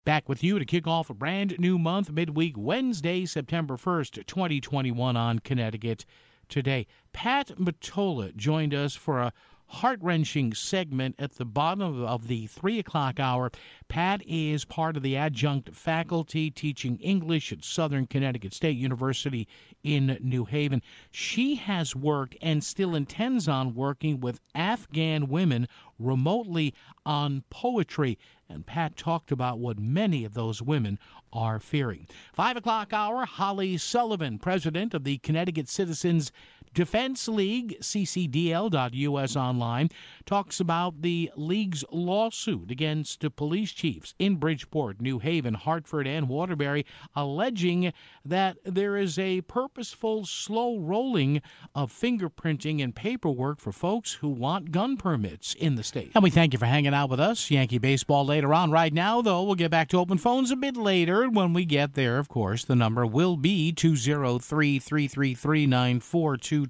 Back with you to kick off a brand new month, midweek Wednesday, September 1st, 2021 on Connecticut Today. Pat Mottola joined us for a heart-wrenching segment at the bottom of the 3 o'clock hour. Pat is part of the adjunct faculty teaching English at Southern Connecticut State University in New Haven. She has worked and still intends on working with Afghan women remotely on poetry. And Pat talked about what many of those women are fearing. 5 o'clock hour, Holly Sullivan, president of the Connecticut Citizens Defense League, ccdl.us online, talks about the league's lawsuit against police chiefs in Bridgeport, New Haven, Hartford, and Waterbury, alleging that there is a purposeful slow rolling of fingerprinting and paperwork for folks who want gun permits in the state. And we thank you for hanging out with us. Yankee baseball later on. Right now, though, we'll get back to open phones a bit later. When we get there, of course, the number will be 203-333-9422.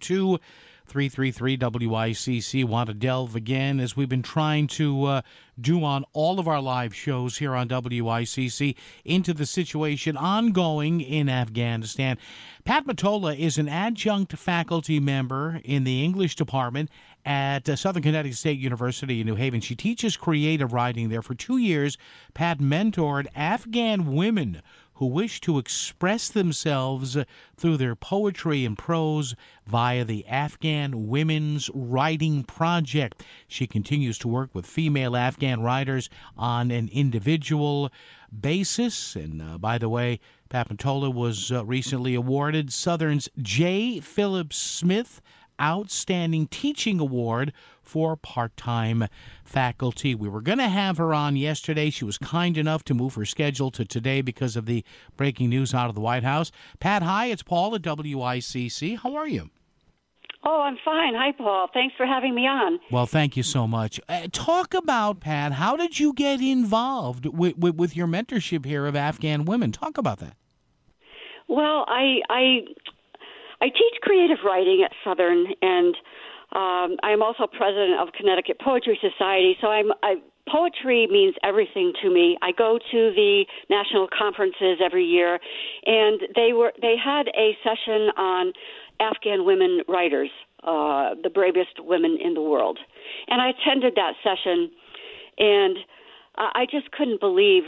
333-WICC. Want to delve again, as we've been trying to do on all of our live shows here on WICC, into the situation ongoing in Afghanistan. Pat Mottola is an adjunct faculty member in the English department at Southern Connecticut State University in New Haven. She teaches creative writing there. For 2 years, Pat mentored Afghan women who wish to express themselves through their poetry and prose via the Afghan Women's Writing Project. She continues to work with female Afghan writers on an individual basis. And by the way, Pat Mottola was recently awarded Southern's J. Phillips Smith Outstanding Teaching Award for part-time faculty. We were going to have her on yesterday. She was kind enough to move her schedule to today because of the breaking news out of the White House. Pat, hi, it's Paul at WICC. How are you? Oh, I'm fine. Hi, Paul. Thanks for having me on. Well, thank you so much. Talk about, Pat, how did you get involved with your mentorship here of Afghan women? Talk about that. Well, I teach creative writing at Southern, and I'm also president of Connecticut Poetry Society. So poetry means everything to me. I go to the national conferences every year, and they had a session on Afghan women writers, the bravest women in the world. And I attended that session, and I just couldn't believe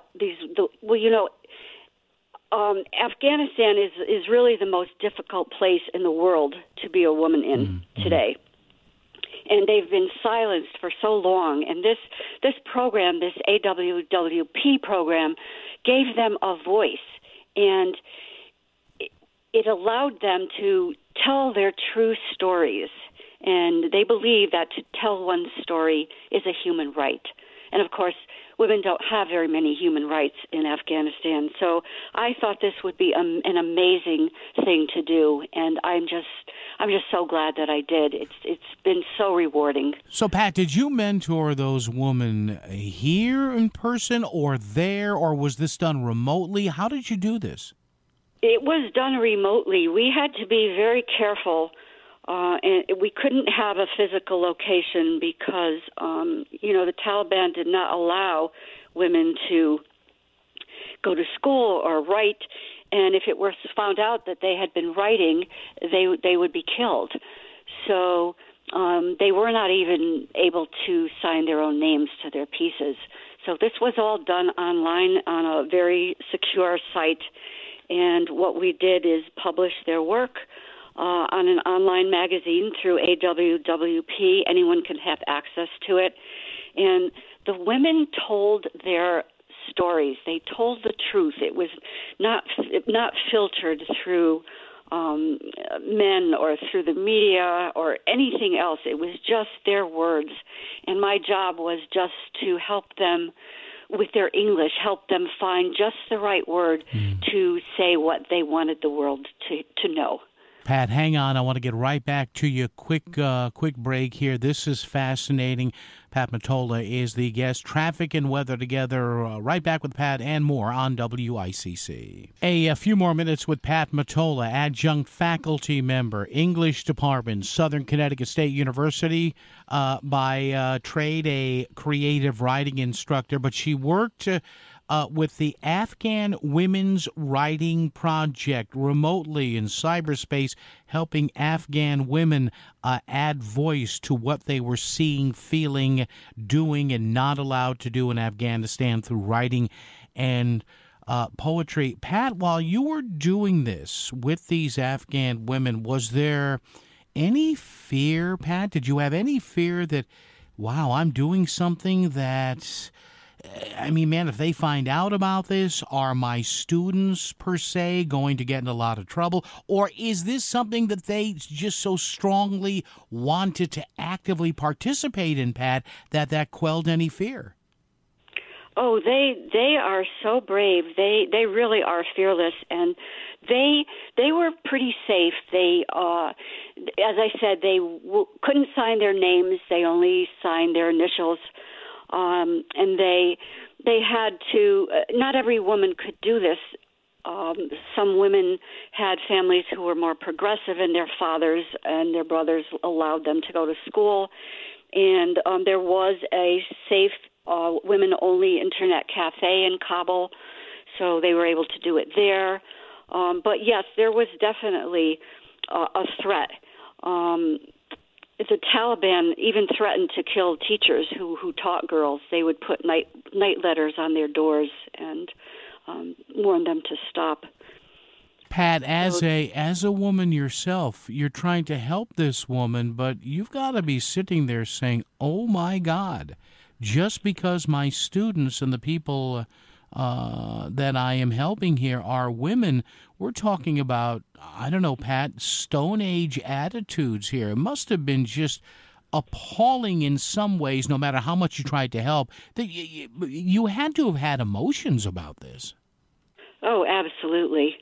Afghanistan is really the most difficult place in the world to be a woman in today. And they've been silenced for so long. And this program, this AWWP program, gave them a voice. And it allowed them to tell their true stories. And they believe that to tell one's story is a human right. And, of course, women don't have very many human rights in Afghanistan. So I thought this would be an amazing thing to do, and I'm just so glad that I did. It's been so rewarding. So, Pat, did you mentor those women here in person or there, or was this done remotely? How did you do this? It was done remotely. We had to be very careful. And we couldn't have a physical location because, the Taliban did not allow women to go to school or write. And if it were found out that they had been writing, they would be killed. So they were not even able to sign their own names to their pieces. So this was all done online on a very secure site. And what we did is publish their work on an online magazine through AWWP. Anyone can have access to it. And the women told their stories. They told the truth. It was not filtered through men or through the media or anything else. It was just their words. And my job was just to help them with their English, help them find just the right word to say what they wanted the world to know. Pat, hang on. I want to get right back to you. Quick break here. This is fascinating. Pat Mottola is the guest. Traffic and weather together. Right back with Pat and more on WICC. A few more minutes with Pat Mottola, adjunct faculty member, English department, Southern Connecticut State University, by trade a creative writing instructor, but she worked with the Afghan Women's Writing Project, remotely in cyberspace, helping Afghan women add voice to what they were seeing, feeling, doing, and not allowed to do in Afghanistan through writing and poetry. Pat, while you were doing this with these Afghan women, was there any fear, Pat? Did you have any fear that, wow, I'm doing something that, I mean, man, if they find out about this, are my students, per se, going to get in a lot of trouble? Or is this something that they just so strongly wanted to actively participate in, Pat, that quelled any fear? Oh, they are so brave. They really are fearless, and they were pretty safe. They, as I said, they couldn't sign their names. They only signed their initials, and they had to. Not every woman could do this. Some women had families who were more progressive, and their fathers and their brothers allowed them to go to school, and there was a safe women-only internet cafe in Kabul, so they were able to do it there. But yes, there was definitely a threat. The Taliban even threatened to kill teachers who taught girls. They would put night letters on their doors and warn them to stop. Pat, as a woman yourself, you're trying to help this woman, but you've got to be sitting there saying, "Oh my God, just because my students and the people that I am helping here are women, we're talking about, I don't know, Pat, Stone Age attitudes here." It must have been just appalling in some ways, no matter how much you tried to help. That you had to have had emotions about this. Oh, absolutely.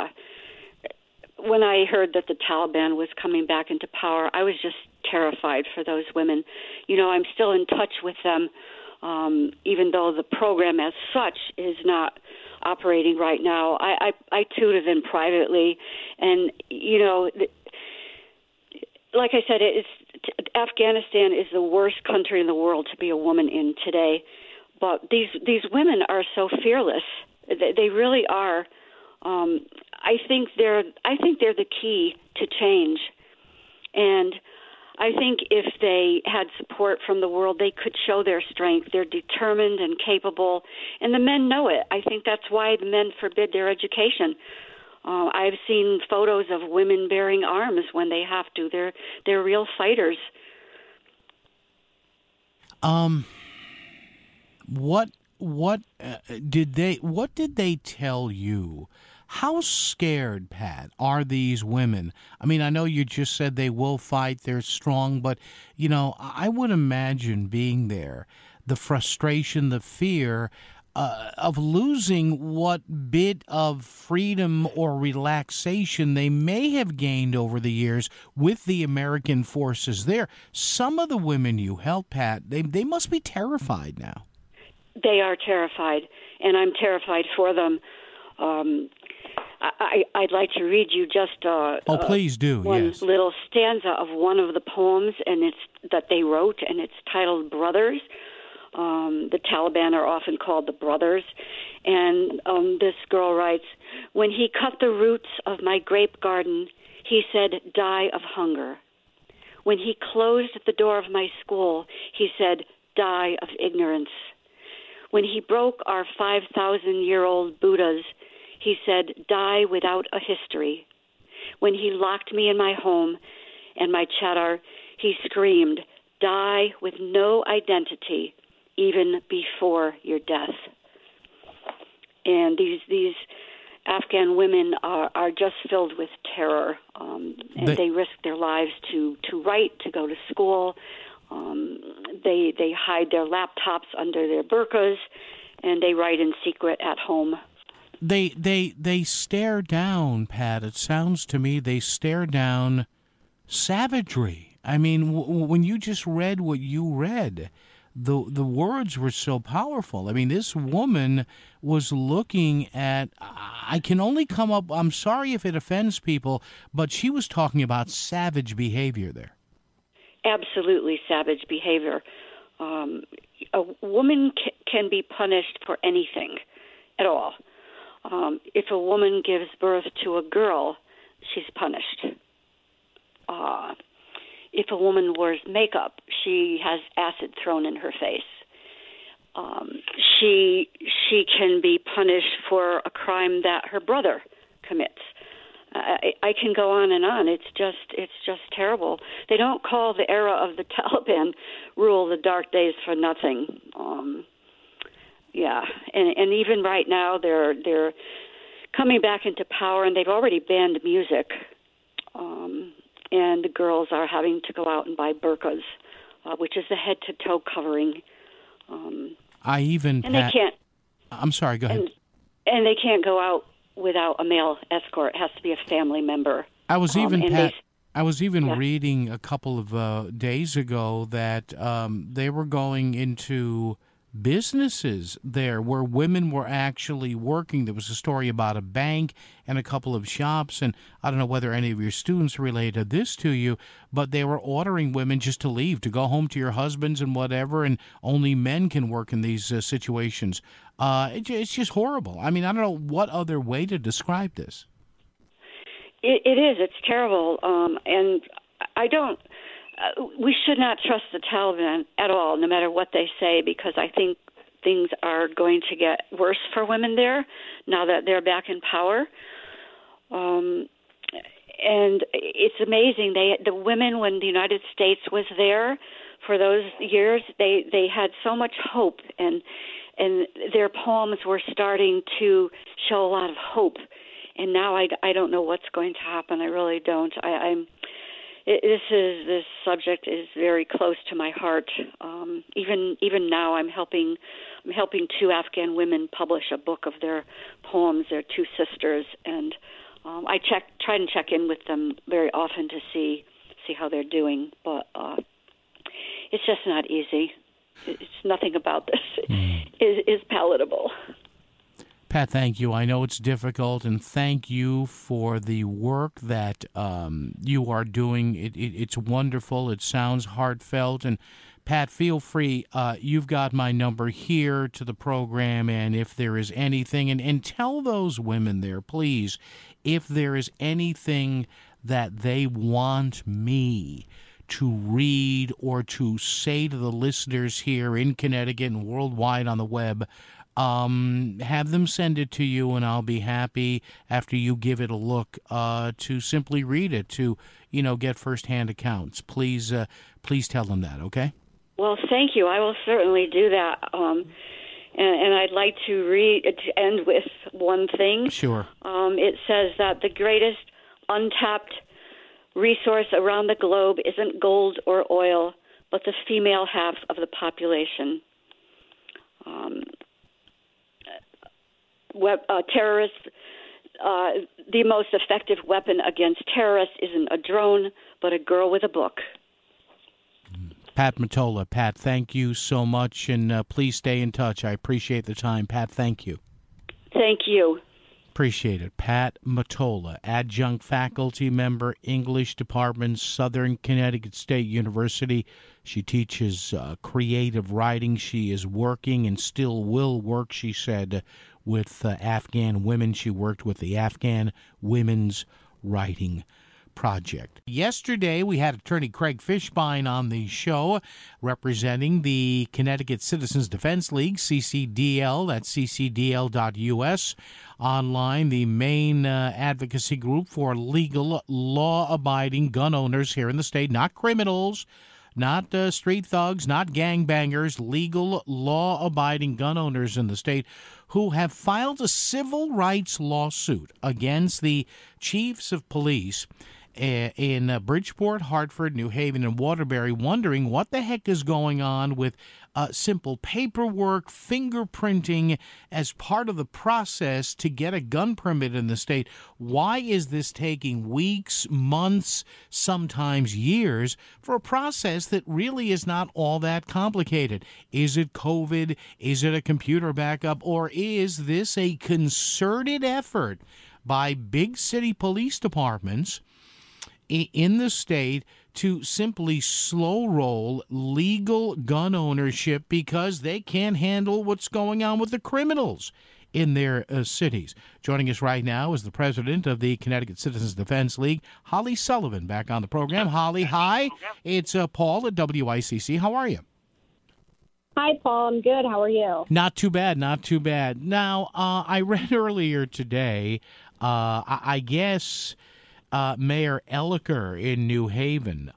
When I heard that the Taliban was coming back into power, I was just terrified for those women. You know, I'm still in touch with them, even though the program as such is not operating right now. I tutor them privately, and, you know, like I said, Afghanistan is the worst country in the world to be a woman in today. But these women are so fearless. They really are. I think they're the key to change, and I think if they had support from the world, they could show their strength. They're determined and capable, and the men know it. I think that's why the men forbid their education. I've seen photos of women bearing arms when they have to. They're real fighters. What did they tell you? How scared, Pat, are these women? I mean, I know you just said they will fight, they're strong, but, you know, I would imagine being there, the frustration, the fear of losing what bit of freedom or relaxation they may have gained over the years with the American forces there. Some of the women you help, Pat, they must be terrified now. They are terrified, and I'm terrified for them. I'd like to read you just please do. One yes. little stanza of one of the poems, and it's that they wrote, and it's titled "Brothers." The Taliban are often called the Brothers, and this girl writes, "When he cut the roots of my grape garden, he said, 'Die of hunger.' When he closed the door of my school, he said, 'Die of ignorance.' When he broke our 5,000-year-old Buddhas, he said, 'Die without a history.' When he locked me in my home and my chadar, he screamed, 'Die with no identity, even before your death.'" And these Afghan women are just filled with terror, and they risk their lives to write, to go to school. They hide their laptops under their burqas, and they write in secret at home. They stare down, Pat. It sounds to me they stare down savagery. I mean, when you just read what you read, the words were so powerful. I mean, this woman was looking at, I can only come up, I'm sorry if it offends people, but she was talking about savage behavior there. Absolutely savage behavior. A woman can be punished for anything. all. If a woman gives birth to a girl, she's punished. If a woman wears makeup, she has acid thrown in her face. She can be punished for a crime that her brother commits. I can go on and on. It's just terrible. They don't call the era of the Taliban rule the dark days for nothing. And even right now they're coming back into power, and they've already banned music. And the girls are having to go out and buy burqas, which is the head-to-toe covering. They can't. I'm sorry. Go ahead. And they can't go out without a male escort. It has to be a family member. I was even reading a couple of days ago that they were going into businesses there where women were actually working. There was a story about a bank and a couple of shops, and I don't know whether any of your students related this to you, but they were ordering women just to leave, to go home to your husbands and whatever, and only men can work in these situations. It's just horrible. I mean, I don't know what other way to describe this. It is. It's terrible. And I don't... we should not trust the Taliban at all, no matter what they say, because I think things are going to get worse for women there now that they're back in power. And it's amazing. The women, when the United States was there for those years, they had so much hope, and their poems were starting to show a lot of hope. And now I don't know what's going to happen. I really don't. This subject is very close to my heart. Even now, I'm helping two Afghan women publish a book of their poems. They're two sisters, and I try and check in with them very often to see how they're doing. But it's just not easy. It's nothing about this is palatable. Pat, thank you. I know it's difficult, and thank you for the work that you are doing. It's wonderful. It sounds heartfelt. And, Pat, feel free. You've got my number here to the program, and if there is anything, and tell those women there, please, if there is anything that they want me to read or to say to the listeners here in Connecticut and worldwide on the web, have them send it to you, and I'll be happy after you give it a look to simply read it, to get firsthand accounts. Please tell them that, okay? Well, thank you. I will certainly do that. And I'd like to end with one thing. Sure. It says that the greatest untapped resource around the globe isn't gold or oil, but the female half of the population. Terrorists, the most effective weapon against terrorists isn't a drone, but a girl with a book. Pat Mottola. Pat, thank you so much, and please stay in touch. I appreciate the time. Pat, thank you. Thank you. Appreciate it. Pat Mottola, adjunct faculty member, English Department, Southern Connecticut State University. She teaches creative writing. She is working and still will work, she said, with Afghan women. She worked with the Afghan Women's Writing Project. Yesterday, we had Attorney Craig Fishbein on the show representing the Connecticut Citizens Defense League, CCDL, that's ccdl.us. Online, the main advocacy group for legal, law-abiding gun owners here in the state, not criminals, not street thugs, not gangbangers, legal, law-abiding gun owners in the state who have filed a civil rights lawsuit against the chiefs of police in Bridgeport, Hartford, New Haven, and Waterbury, wondering what the heck is going on with simple paperwork, fingerprinting as part of the process to get a gun permit in the state. Why is this taking weeks, months, sometimes years for a process that really is not all that complicated? Is it COVID? Is it a computer backup? Or is this a concerted effort by big city police departments in the state to simply slow roll legal gun ownership because they can't handle what's going on with the criminals? in their cities. Joining us right now is the president of the Connecticut Citizens Defense League, Holly Sullivan, back on the program. Holly, hi. It's Paul at WICC. How are you? Hi, Paul. I'm good. How are you? Not too bad, not too bad. Now, I read earlier today, I guess Mayor Elicker in New Haven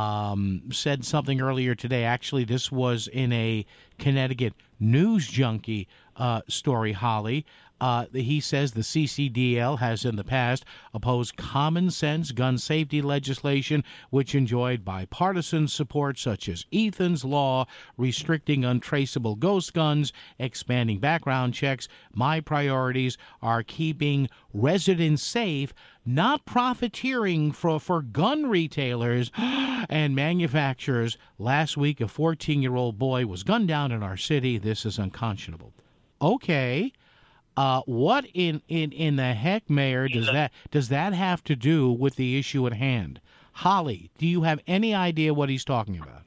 said something earlier today. Actually, this was in a Connecticut News Junkie story, Holly. He says the CCDL has in the past opposed common sense gun safety legislation, which enjoyed bipartisan support, such as Ethan's Law, restricting untraceable ghost guns, expanding background checks. My priorities are keeping residents safe, not profiteering for gun retailers and manufacturers. Last week, a 14-year-old boy was gunned down in our city. This is unconscionable. Okay. What in the heck, Mayor, does that have to do with the issue at hand? Holly, do you have any idea what he's talking about?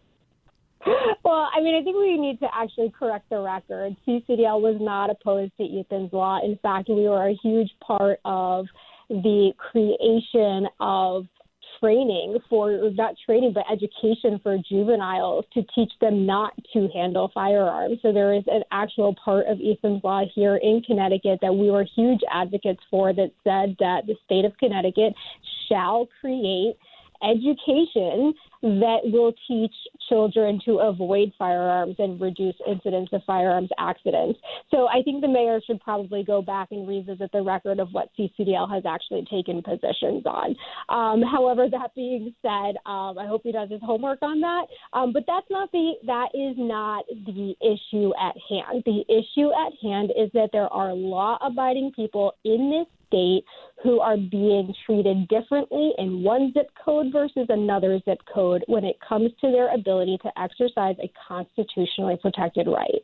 Well, I mean, I think we need to actually correct the record. CCDL was not opposed to Ethan's Law. In fact, we were a huge part of the creation of training not training, but education for juveniles to teach them not to handle firearms. So there is an actual part of Ethan's Law here in Connecticut that we were huge advocates for, that said that the state of Connecticut shall create education that will teach children to avoid firearms and reduce incidents of firearms accidents. So I think the mayor should probably go back and revisit the record of what CCDL has actually taken positions on. However, that being said, I hope he does his homework on that. But that is not the issue at hand. The issue at hand is that there are law-abiding people in this state who are being treated differently in one zip code versus another zip code when it comes to their ability to exercise a constitutionally protected right.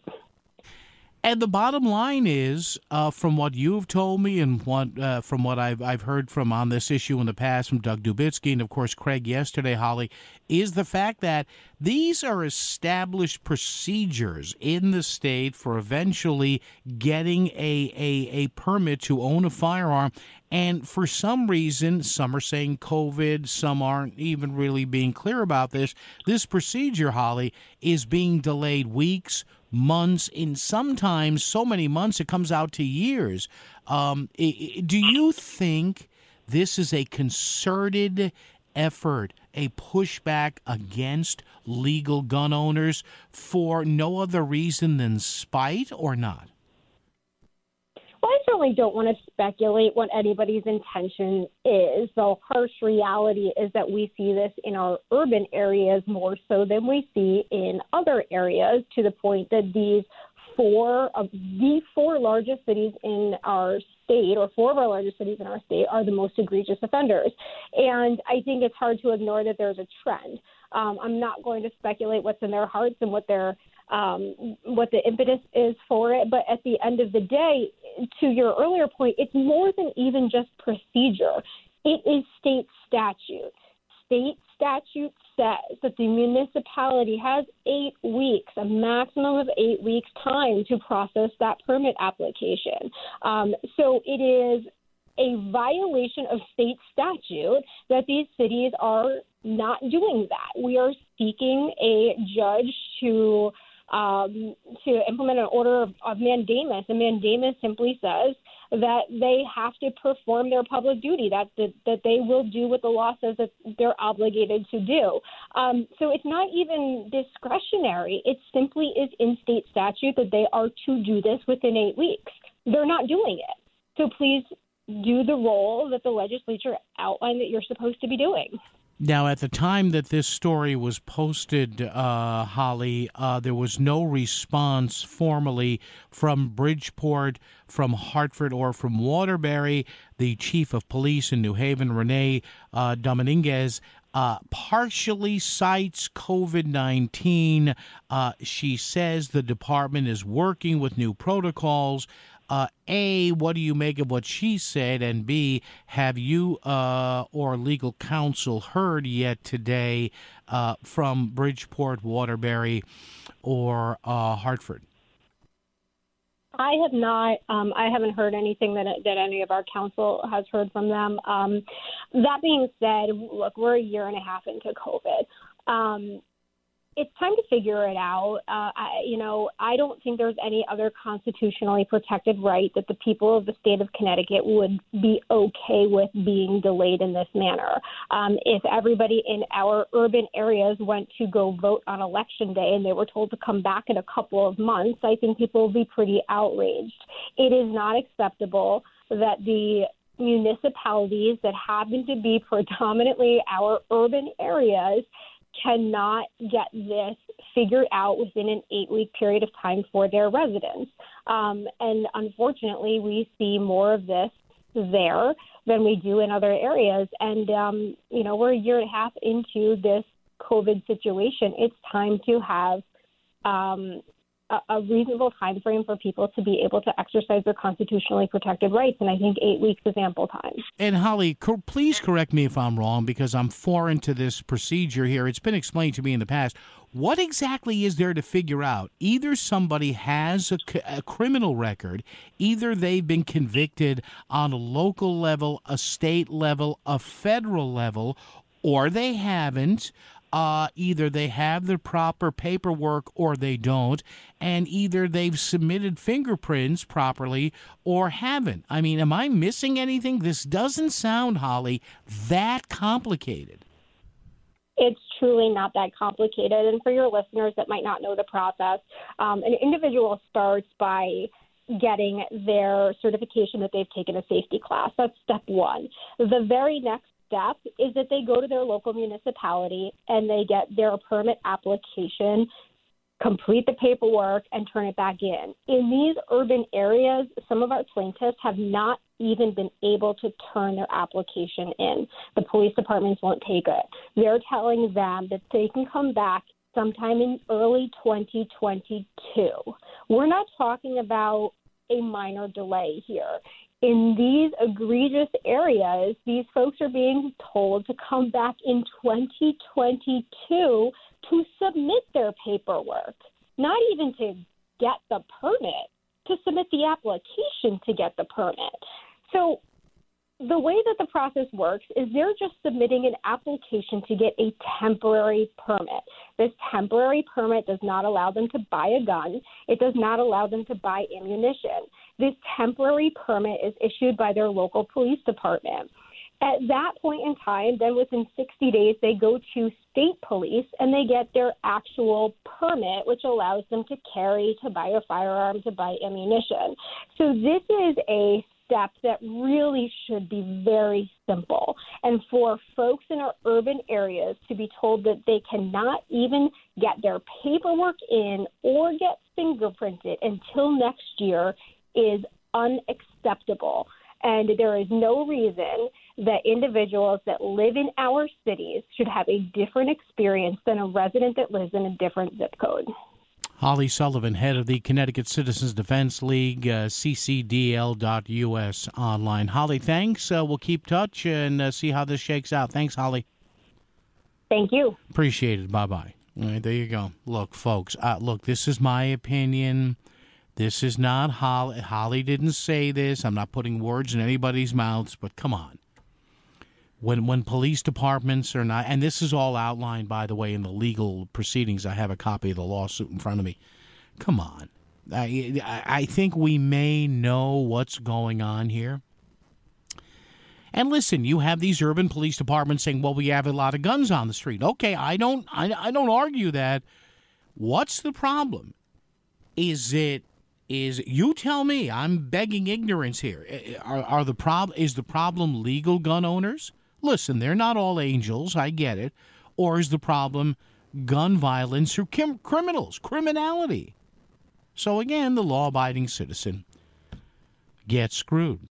And the bottom line is, from what you've told me and from what I've heard from on this issue in the past from Doug Dubitsky and, of course, Craig yesterday, Holly, is the fact that these are established procedures in the state for eventually getting a permit to own a firearm. And for some reason, some are saying COVID, some aren't even really being clear about this. This procedure, Holly, is being delayed weeks, months, in sometimes so many months it comes out to years. Do you think this is a concerted effort, a pushback against legal gun owners for no other reason than spite, or not? Well, I certainly don't want to speculate what anybody's intention is. The harsh reality is that we see this in our urban areas more so than we see in other areas, to the point that the four largest cities in our state, or four of our largest cities in our state, are the most egregious offenders. And I think it's hard to ignore that there's a trend. I'm not going to speculate what's in their hearts and what the impetus is for it. But at the end of the day, to your earlier point, it's more than even just procedure. It is state statute. State statute says that the municipality has 8 weeks, a maximum of 8 weeks time to process that permit application. So it is a violation of state statute that these cities are not doing that. We are seeking a judge to implement an order of mandamus. And mandamus simply says that they have to perform their public duty, that they will do what the law says that they're obligated to do. So it's not even discretionary. It simply is in state statute that they are to do this within 8 weeks. They're not doing it. So please do the role that the legislature outlined that you're supposed to be doing. Now, at the time that this story was posted, Holly, there was no response formally from Bridgeport, from Hartford, or from Waterbury. The chief of police in New Haven, Renee Dominguez, partially cites COVID-19. She says the department is working with new protocols. A, what do you make of what she said? And B, have you or legal counsel heard yet today from Bridgeport, Waterbury, or Hartford? I have not. I haven't heard anything that any of our council has heard from them. That being said, look, we're a year and a half into COVID. It's time to figure it out. I don't think there's any other constitutionally protected right that the people of the state of Connecticut would be okay with being delayed in this manner. If everybody in our urban areas went to go vote on Election Day and they were told to come back in a couple of months, I think people would be pretty outraged. It is not acceptable that the municipalities that happen to be predominantly our urban areas cannot get this figured out within an 8-week period of time for their residents. And unfortunately, we see more of this there than we do in other areas. And, we're a year and a half into this COVID situation. It's time to have a reasonable time frame for people to be able to exercise their constitutionally protected rights. And I think 8 weeks is ample time. And Holly, please correct me if I'm wrong, because I'm foreign to this procedure here. It's been explained to me in the past. What exactly is there to figure out? Either somebody has a criminal record, either they've been convicted on a local level, a state level, a federal level, or they haven't. Either they have the proper paperwork or they don't, and either they've submitted fingerprints properly or haven't. I mean, am I missing anything? This doesn't sound, Holly, that complicated. It's truly not that complicated. And for your listeners that might not know the process, an individual starts by getting their certification that they've taken a safety class. That's step one. The very next step is that they go to their local municipality and they get their permit application, complete the paperwork, and turn it back in. In these urban areas, some of our plaintiffs have not even been able to turn their application in. The police departments won't take it. They're telling them that they can come back sometime in early 2022. We're not talking about a minor delay here. In these egregious areas, these folks are being told to come back in 2022 to submit their paperwork, not even to get the permit, to submit the application to get the permit. So the way that the process works is they're just submitting an application to get a temporary permit. This temporary permit does not allow them to buy a gun. It does not allow them to buy ammunition. This temporary permit is issued by their local police department. At that point in time, then within 60 days, they go to state police and they get their actual permit, which allows them to carry, to buy a firearm, to buy ammunition. So this is a step that really should be very simple. And for folks in our urban areas to be told that they cannot even get their paperwork in or get fingerprinted until next year is unacceptable. And there is no reason that individuals that live in our cities should have a different experience than a resident that lives in a different zip code. Holly Sullivan, head of the Connecticut Citizens Defense League, ccdl.us online. Holly, thanks. We'll keep touch and see how this shakes out. Thanks, Holly. Thank you. Appreciate it. Bye-bye. All right, there you go. Look, folks, this is my opinion. This is not Holly. Holly didn't say this. I'm not putting words in anybody's mouths, but come on. When police departments are not, and this is all outlined, by the way, in the legal proceedings. I have a copy of the lawsuit in front of me. Come on. I think we may know what's going on here. And listen, you have these urban police departments saying, well, we have a lot of guns on the street. Okay, I don't argue that. What's the problem? Is you tell me, I'm begging ignorance here. Is the problem legal gun owners? Listen, they're not all angels, I get it. Or is the problem gun violence or criminality? So again, the law-abiding citizen gets screwed.